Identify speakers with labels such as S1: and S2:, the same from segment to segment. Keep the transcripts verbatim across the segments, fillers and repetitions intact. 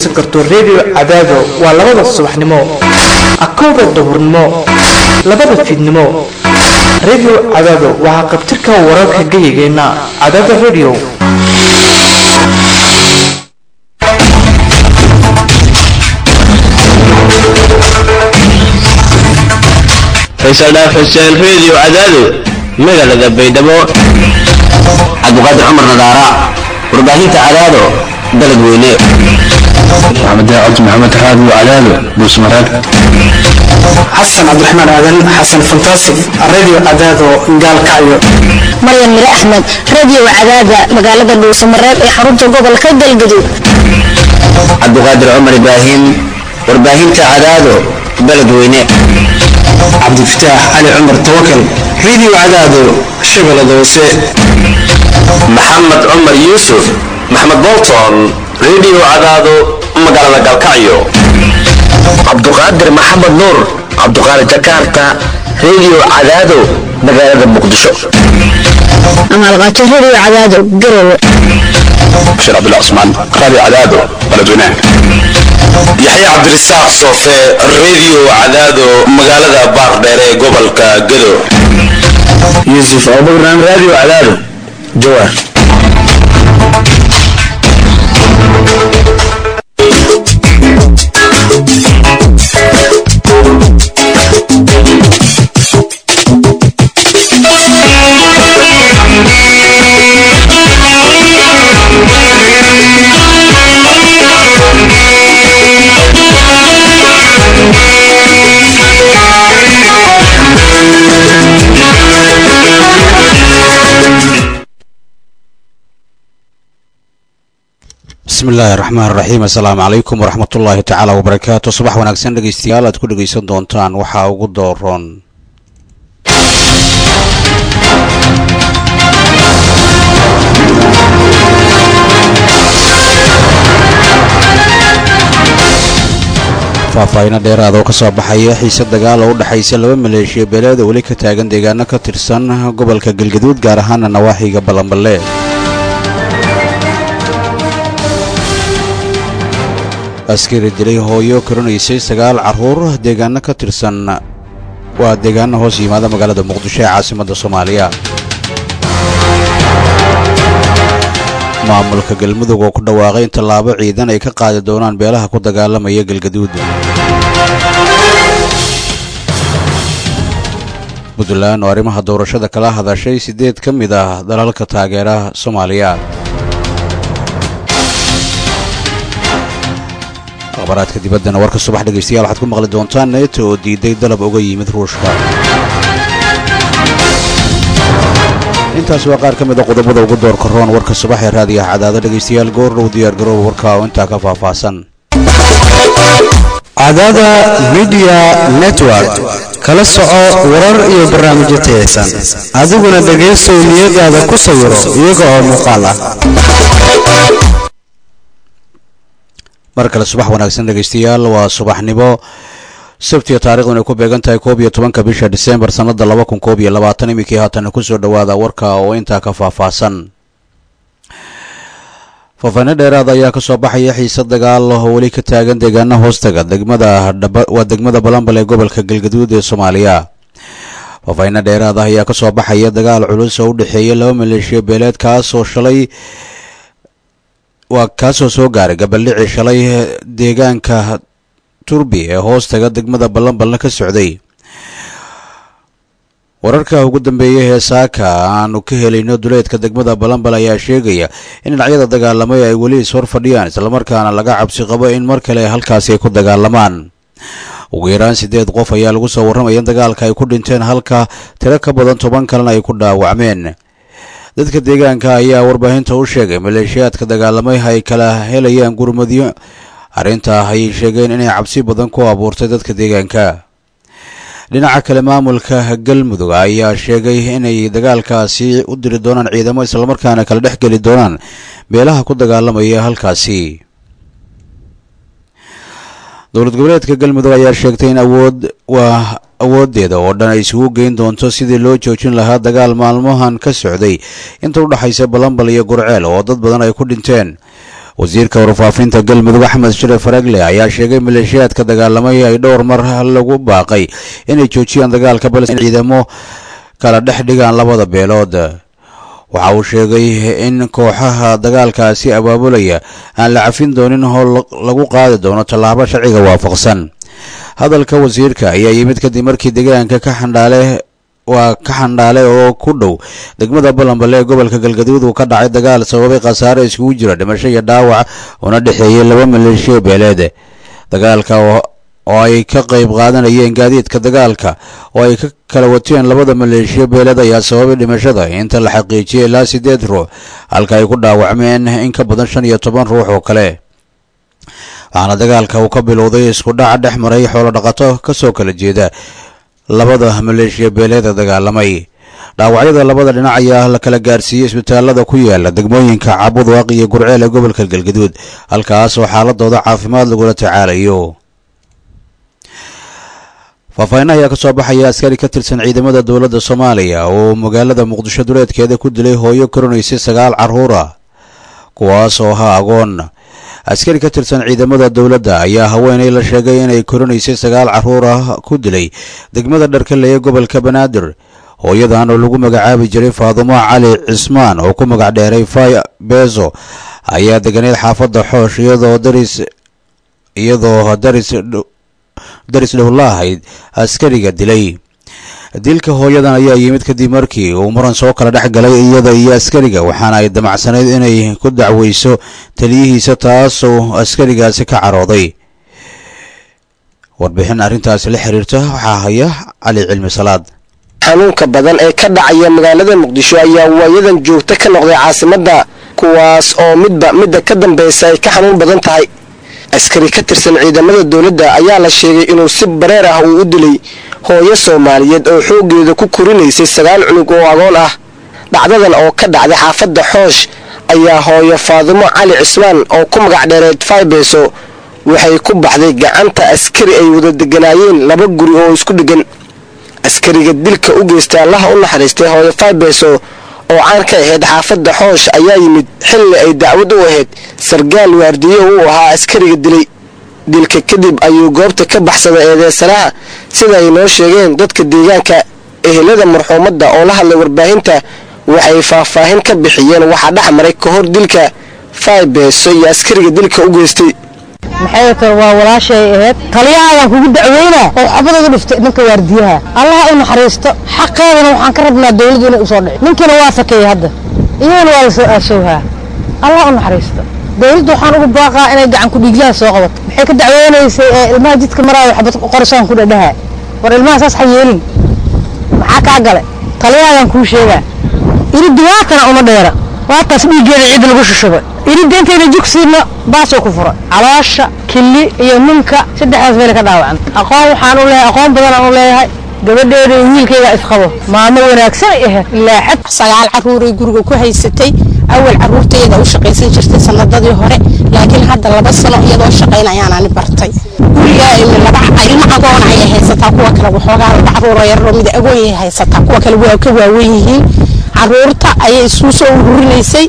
S1: dhagaysan karto radio Cadaado waa labada subaxnimo akooda duhurnimo labada fiidnimo radio Cadaado waa qabtirka wararka gayigeena Cadaado radio
S2: Faisal Dhaaf Xuseen Radio Cadaado magaalada Baydhabo Cabdiqaadir Cumar Nadaara warbaahinta Cadaado dalad weyne Maxamed Daawud Maxamed Raadi Cadaado Busmarad
S1: Xasan Cabdiraxmaan Aadan Xasan Fantastic Radio Cadaado Gaalkacyo
S3: Maryam Mira Ahmed Radio Cadaado magaalada Dhuusamareeb ee xarunta gobolka Galgaduud
S2: Cabdiqaadir Cumar Ibrahim warbaahinta Cadaado dalad weyne عبد الفتاح علي عمر توكل فيديو عدادو شغل دوسي محمد عمر يوسف محمد بولتون فيديو عدادو مقالة قلقعيو عبد القادر محمد نور عبد القادر جاكارتا فيديو عدادو مقالة مقدشو
S3: أنا الغاتي فيديو عدادو قروا
S2: بشير عبد الله عثمان راديو عدادو بلدونان يحيى عبد الرزاق صوفي راديو عدادو مقالة بار ديري قبل كقدو يوسف أبو برنامج راديو عدادو جوار
S4: بسم الله الرحمن الرحيم السلام عليكم ورحمة الله تعالى وبركاته صباح ونكسن دقيستيال أتكو دقيستان دونتان وحا ugu dooron faafayna dheeraad oo ka soo baxaya xiisad dagaal oo u dhaxaysa laba maleeshiya beeleed oo wali ka taagan deegaano ka tirsan gobolka Galgaduud gaar ahaan nawaaxiga Balanballe askari dilay hooyo koranaysay sagaal caruur deegaano ka tirsan waa deegaano hoos yimaada magaalada Muqdisho ee caasimadda Soomaaliya maamulka Galmudug oo ku dhawaaqay in tallaabo ciidan ay ka qaadi doonaan beelaha ku dagaalamaya Galgaduud Puntland oo arrimaha doorashada kala hadashay sideed ka mid ah dalalka taageera Soomaaliya akhbaraadka dibaddana warka subax dhageystayaal waxaad ku maqli doontaan neeto oo diiday dalab uga yimid Ruushka intaas waa qaar ka mid ah qodobada ugu doorka roon warka subax ee raadiyaha Cadaado dhageystayaal goor dhow diyaar garoow warka oo intaa ka faahfaahsan
S5: Cadaado Media Network kala soco warar iyo barnaamijyo tayeysan adiguna dhageyso niyadaada ku sawiro iyaga oo muuqaal ah
S4: markale subax wanaagsan dhageystayaal waa subaxnimo sabtiga taariikhduna ku beegan tahay koob iyo tobanka bisha December sanada laba kun koob iyo labaatan imikii haatan ku soo dhawaada warka oo intaa ka faahfaahsan faafayna dheeraad ayaa ka soo baxaya xiisad dagaal oo wali ka taagan deegaano hoostaga degmada waa degmada Balanballe ee gobolka Galgaduud ee Soomaaliya faafayna dheeraad ayaa ka soo baxaya dagaal culus oo u dhaxeeya laba maleeshiya beeleed kaas oo shalay waa kaasoo soo gaaray gabaldhici shalay deegaanka Turbi ee hoostaga degmada Balanballe ka socday wararka ugu dambeeyay ee saaka aanu ka helayno duleedka degmada Balanballe ayaa sheegaya in dhinacyada dagaalamay ay wali is hor fadhiyaan isla markaana laga cabsi qabo in mar kale halkaas ay ku dagaalamaan ugu yaraan sideed qof ayaa lagu soo warramaya in dagaalka ay ku dhinteen halka tiro ka badan toban kalena ay ku dhaawacmeen dadka deegaanka ayaa warbaahinta u sheegay maleeshiyaadka dagaalamay ay kala helayaan gurmadyo arrinta ay sheegeen inay cabsi badan ku abuurtay dadka deegaanka dhinaca kale maamulka Galmudug ayaa sheegay inay dagaalkaasi u diri doonaan ciidamo isla markaana kala dhex gali doonaan beelaha ku dagaalamaya halkaasi dowlad goboleedka Galmudug ayaa sheegtay in awood waa awoodeeda oo dhan ay isugu geyn doonto sidii loo joojin lahaa dagaal maalmahan ka socday inta u dhaxaysa Balanballe iyo Gurceel oo dad badan ay ku dhinteen wasiirka warfaafinta galmudug axmed shire faragle ayaa sheegay maleeshiyaadka dagaalamay ay dhowr mar lagu baaqay inay joojiyaan dagaalka balse ciidamo kala dhex dhigaan labada beelood. waxa uu sheegay in kooxaha dagaalkaasi abaabulaya aan la cafin doonin howl lagu qaadi doono tallaabo sharciga waafaqsan. hadalka wasiirka ayaa yimid kadib markii deegaanka ka xandhaale waa ka xandhaale oo ku dhow degmada Balanbale ee gobolka Galgaduud uu ka dhacay dagaal sababay khasaare isugu jira dhimasho iyo dhaawac una dhaxeeyay laba maleeshiyo beeleed. dagaalka oo ay ka qayb qaadanayeen gaadiidka dagaalka oo ay ka kala wateen labada maleeshiyo beeleed ayaa sababay dhimashada inta la xaqiijiyay ilaa sideed ruux halka ay ku dhaawacmeen in ka badan shan iyo toban ruux oo kale. waxaana dagaalka uu ka bilowday isku dhac dhex maray xoolo dhaqato ka soo kala jeeda labada maleeshiyo beeleed dagaalamay. dhaawacyada labada dhinac ayaa la kala gaarsiiyay isbitaalada ku yaala degmooyinka Cabudwaaq iyo Gurceel ee gobolka Galgaduud halkaas oo xaaladooda caafimaad lagu tacaalayo. faahfaahin ayaa ka soo baxaya askari ka tirsan ciidamada dowladda Soomaaliya oo magaalada Muqdisho duleedkeeda ku dilay hooyo koronaysay sagaal carruur ah kuwaas oo ahaa agoon. askari ka tirsan ciidamada dowladda ayaa haweenay la sheegay inay koronaysay sagaal carruur ah ku dilay degmada Dharkale ee gobolka Banaadir. hooyadan oo lagu magacaabi jiray Faadumo Cali Cismaan oo ku magac dheeray Fay Bezo ayaa deganeed xaafadda Xoosh iyadoo daris iyadoo daris daris dhowlahayd askariga dilay. dilka hooyadan ayaa yimid kadib markii uu muran soo kala dhex galay iyada iyo askariga waxaana ay damacsanayd inay ku dacweyso taliyihiisa taasoo askarigaasi ka carooday. warbixin arrintaasi la xiriirta waxaa haya Cali Cilmi Salaad.
S6: xanuunka badan ee ka dhacaya magaalada Muqdisho ayaa waayadan joogta ka noqday caasimadda kuwaas oo midba midda ka dambaysa ay ka xanuun badan tahay. askari ka tirsan ciidamada dowladda ayaa la sheegay inuu si bareer ah uu u dilay hooyo Soomaaliyeed oo xoogeeda ku korinaysay sagaal cunug oo agoon ah. dhacdadan oo ka dhacday xaafadda Xoosh ayaa hooyo Faadumo Cali Cismaan oo ku magac dheereed Fay Bezo waxay ku baxday gacanta askari ay wada deganaayeen laba guri oo isku dhigan. askariga dilka u geystay Allah u naxariistay hooyo Fay Bezo oo caan ka ahayd xaafadda Xoosh ayaa yimid xilli ay dacwad u ahayd sargaal waardiye uu ahaa askariga dilay. dilka kadib ayuu goobta ka baxsaday eedeysanaha sida ay noo sheegeen dadka deegaanka. ehelada marxuumadda oo la hadlay warbaahinta waxay faahfaahin ka bixiyeen waxa dhex maray ka hor dilka Fay Bezo iyo askariga dilka u geystay.
S3: maxay kale waa walaashay ahayd taliyahaaga kugu dacweynaa oo xabada ugu dhiftay ninka waardiyaha Allah u naxariisto xaqeedana waxaan ka rabnaa dawladda inay u soo dhicin ninkana waa fakay hadda iyana waa soo aashowha Allah u naxariisto dawladda waxaan ugu baaqaa inay gacan ku dhiglaan soo qabato maxay ka dacweynaysay ilmaha jidka maraayo xabad qorshaan ku dhadhaha war ilmaha saas xayeelin maxaa ka galay taliyahaaga ku sheega iri duwaatana uma dheera waa taas dhiigeeda cid lagu shushubay iri deentayna jugsiina baasoo ku furay caloosha kili iyo minka saddexdaas meel ka dhaawacan. aqoon waxaan u leeyahay aqoon badan aan u leeyahay gabadheeda iyo wiilkayga isqabo maamo wanaagsan ah ilaa xad
S7: sagaal carruur ay guriga ku haysatay. awal carruurteeda u shaqaysan jirtay sanadadii hore laakiin hadda laba sano iyadoo shaqaynayaan aan bartay. guriga ilma laba ilma agoon ay haysataa kuwa kale waxoogaa laba carruur yar oo mid agoon ay haysataa kuwa kale waa ka waaweyn yihiin. carruurta ayay isu soo ururinaysay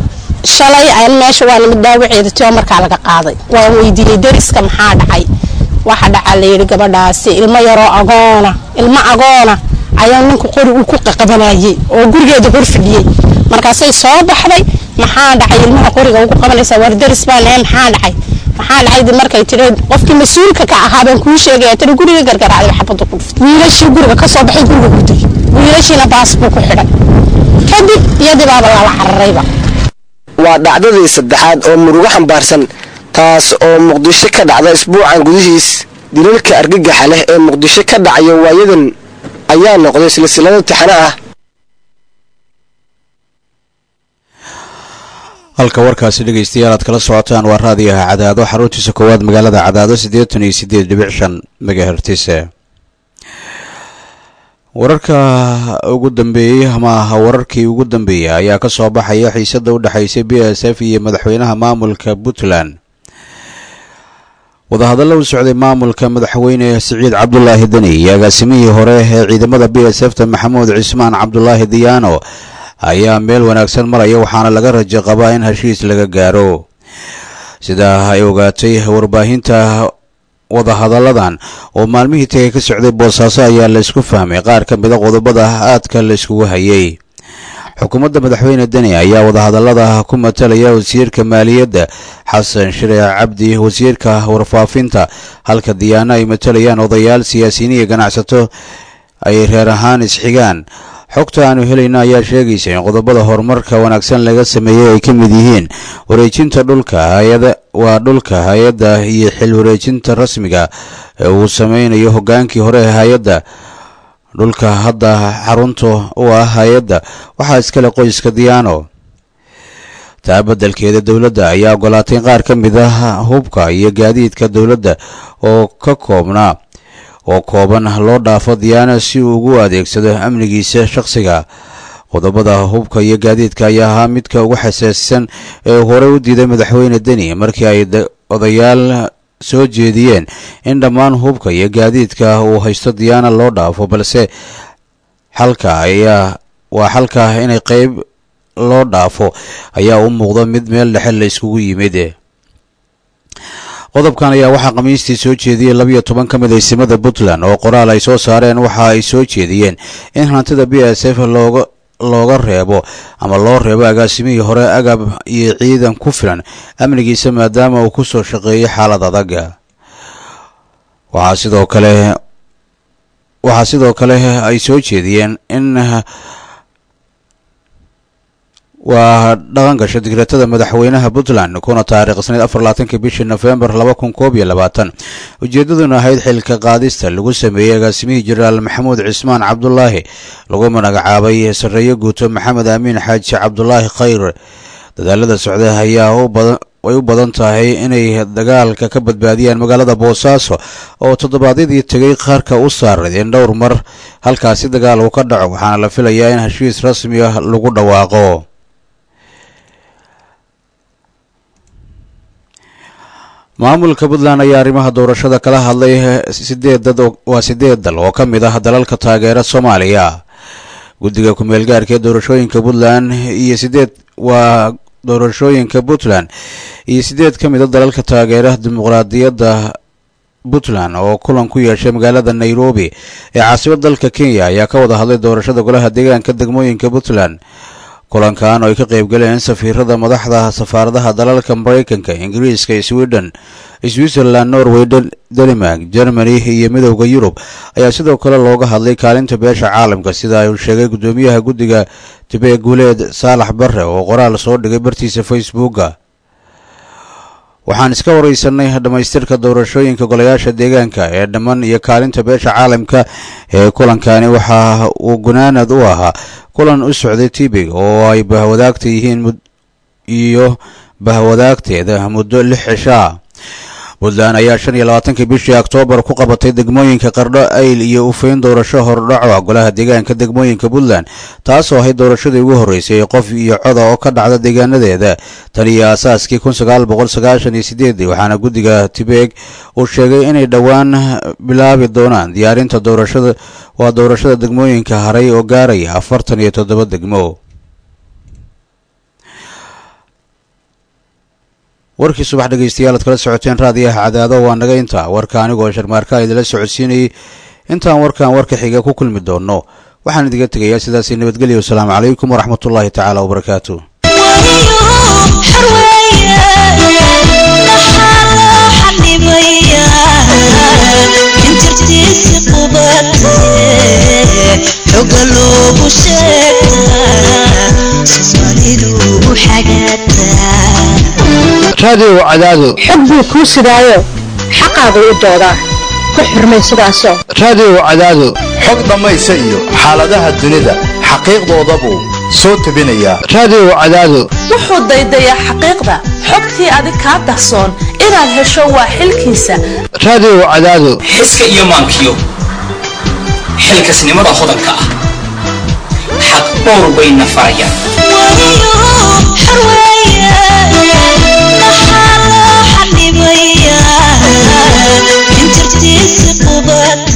S7: shalay ay meesha waa mid dhaawaceeda tii markaa laga qaaday. waa weydiiyay dariska maxaa dhacay waxa dhaca la yiri gabadhaasi ilma yaroo agoona ilma agoona ayaa ninku qori uu ku qabanayay oo gurigeeda hor fadhiyay. markaasay soo baxday maxaa dhacay ilmaha qoriga uu ku qabanaysa war daris baa leeyahay maxaa dhacay maxaa dhacay markay tiri qofkii mas'uulka ka ahaa baan ku sheegay tiri guriga gargaraacay xabada ku dhuftay. wiilashii guriga ka soo baxay guriga gudday wiilashina baas buu ku xidhay kadib iyadii baa la cararayba.
S6: waa dhacdadii saddexaad oo murugo xambaarsan taas oo Muqdisho ka dhacda isbuucan gudihiis. dilalka argagaxa leh ee Muqdisho ka dhacaya waayadan ayaa noqday silsilado taxana ah.
S4: halka warkaasi dhageystayaal aad kala socotaan waa raadiyaha Cadaado xaruntiisa koowaad magaalada Cadaado siddeetan iyo siddeed dhibic shan megahertz. wararka ugu dambeeyay ama wararkii ugu dambeeyay ayaa ka soo baxaya xiisada u dhaxaysay B S F iyo madaxweynaha maamulka Puntland. wadahadallo u socday maamulka madaxweyne Siciid Cabdullaahi Dani iyo agaasimihii hore ee ciidamada B S F ta Maxamuud Cismaan Cabdullaahi Diyaano ayaa meel wanaagsan maraya waxaana laga rajo qabaa in heshiis laga gaaro. sidaa ay ogaatay warbaahinta wadahadalladan oo maalmihii tagay ka socday boosaaso ayaa la isku fahmay qaar ka mida qodobada aadka la iskugu hayay. xukuumadda madaxweyne deni ayaa wadahadallada ku matalaya wasiirka maaliyadda xasan shire cabdi, wasiirka warfaafinta, halka diyaana ay matalayaan odayaal, siyaasiyiin iyo ganacsato ay reer ahaan isxigaan. xogta aanu helayna ayaa sheegaysa in qodobada horumarka wanaagsan laga sameeyey ay ka mid yihiin wareejinta dhulka hayada waa dhulka hay-adda iyo xil wareejinta rasmiga ee uu sameynayo hogaankii hore ee hay-adda. dhulka hadda xarunta u ah hay-adda waxaa iskale qoyska diyaano. taa beddelkeeda dowladda ayaa ogolaatay in qaar ka mid ah hubka iyo gaadiidka dowladda oo ka koobnaa oo kooban loo dhaafo diyaana si uu ugu adeegsado amnigiisa shakhsiga. qodobada hubka iyo gaadiidka ayaa ahaa midka ugu xasaasisan ee horey u diiday madaxweyne deni markii ay odayaal soo jeediyeen in dhammaan hubka iyo gaadiidka uu haysto diyaana loo dhaafo, balse xalka ayaa waa xalka inay qayb loo dhaafo ayaa u muuqda mid meel dhexe la iskugu yimid. qodobkan ayaa waxaa khamiistii soo jeediyey labiyo toban ka mid aysimada puntland oo qoraal ay soo saareen. waxa ay soo jeediyeen in hantida b s f looga looga reebo ama loo reebo agaasimihii hore agab iyo ciidan ku filan amnigiisa maadaama uu ku soo shaqeeyay xaalad adag. waxaa sidoo kale waxaa sidoo kale ay soo jeediyeen in waa dhaqan gasho digreetada madaxweynaha puntland kuna taariikhsanayd afar labaatanka bishii nofembar laba kun koob iyo labaatan ujeedaduna ahayd xilka qaadista lagu sameeyey agaasimihii jenaraal maxamuud cismaan cabdulaahi lagu magacaabay sarreeye guuto maxamed amiin xaaji cabdulaahi khayr. dadaalada socda ayaa way u badan tahay inay dagaalka ka badbaadiyaan magaalada boosaaso oo toddobaadyadii tegay qaarka u saaradeen dhowr mar halkaasi dagaal uu ka dhaco, waxaana la filayaa in heshiis rasmi ah lagu dhawaaqo. maamulka puntland ayaa arrimaha doorashada kala hadlay sideed dad waa sideed dal oo ka mid ah dalalka taageera soomaaliya. guddiga ku-meel gaarka ee doorashooyinka puntland iyo sideed waa doorashooyinka puntland iyo sideed ka mid a dalalka taageera dimuqraadiyadda puntland oo kulan ku yeeshay magaalada nairobi ee caasimadda dalka kenya ayaa ka wada hadlay doorashada golaha deegaanka degmooyinka puntland. kulankan oo ay ka qayb galeen safiirada madaxda safaaradaha dalalka maraykanka, ingiriiska, sweden, switzerland, norway, denmark, germany iyo midowda yurub ayaa sidoo kale looga hadlay kaalinta beesha caalamka, sida uu sheegay gudoomiyaha guddiga tibe guuleed saalax barre oo qoraal soo dhigay bartiisa facebooka. waxaan iska wareysanay dhammaystirka doorashooyinka golayaasha deegaanka ee dhammaan iyo kaalinta beesha caalamka ee kulankani waxa uu gunaanad u ahaa kulan u socday tibig oo ay bahwadaagta yihiin iyo bahwadaagteeda muddo lix cishaa. puntland ayaa shan iyo labaatankii bishii oktoobar ku qabatay degmooyinka qardho, ayl iyo ufeyn doorasho hordhaco golaha deegaanka degmooyinka puntland, taasoo ahayd doorashadii ugu horreysay qof iyo coda oo ka dhacda deegaanadeeda tan iyo aasaaskii kun sagaal boqol sagaashan iyo sideedii. waxaana guddiga tibeeg uu sheegay inay dhowaan bilaabi doonaan diyaarinta doorashada waa doorashada degmooyinka haray oo gaaraya afartan iyo toddoba degmo. warkii subax dhegaystayaal ad kala socoteen raadiyaha cadaado waa naga intaa. warka anigoo sharmaarka idinla socodsiinayay. intaan warkan warka xiga ku kulmi doono waxaan idiga tegayaa sidaasi nabadgelyo. wasalaamu calaykum waraxmatullaahi tacaala wabarakaatu.
S5: raadiyo cadaado
S3: xog buu kuu sidaayo xaqaada u doodaa ku xirmay sidaasoo.
S5: raadiyo cadaado
S8: xog dhammaysa iyo xaaladaha dunida xaqiiqdoodabuu soo tebinayaa.
S5: raadiyo cadaado
S9: wuxuu daydayaa xaqiiqda xogtii adig kaa dahsoon inaad hesho waa xilkiisa.
S5: raadiyo cadaado
S10: xiska iyo maankiyo xilkasnimada hodanka ah xaq dhowr bayna farayaan.
S11: انت ارتيس قبات